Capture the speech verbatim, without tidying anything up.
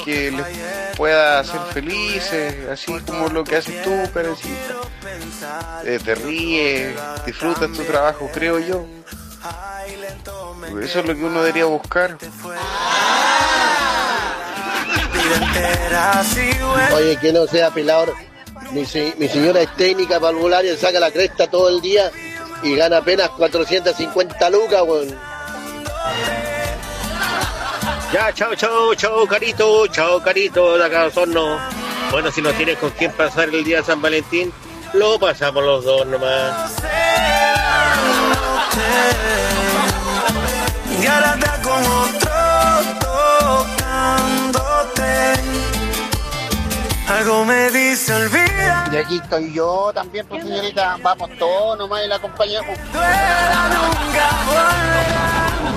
que les pueda hacer felices, así como lo que haces tú, Karencita. Eh, te ríes, disfrutas tu trabajo, creo yo. Eso es lo que uno debería buscar. Oye, que no sea pelador. Mi, mi señora es técnica parvularia, saca la cresta todo el día y gana apenas cuatrocientas cincuenta lucas, weón. Ya, chao, chao, chao, Carito, chao, Carito, de acá Osorno. Bueno, si no tienes con quién pasar el día de San Valentín, lo pasamos los dos nomás. Y ahora está con otro tocándote. Algo me dice olvida. Y aquí estoy yo también, pues señorita. Vamos todos nomás y la acompañamos. Nunca volverá.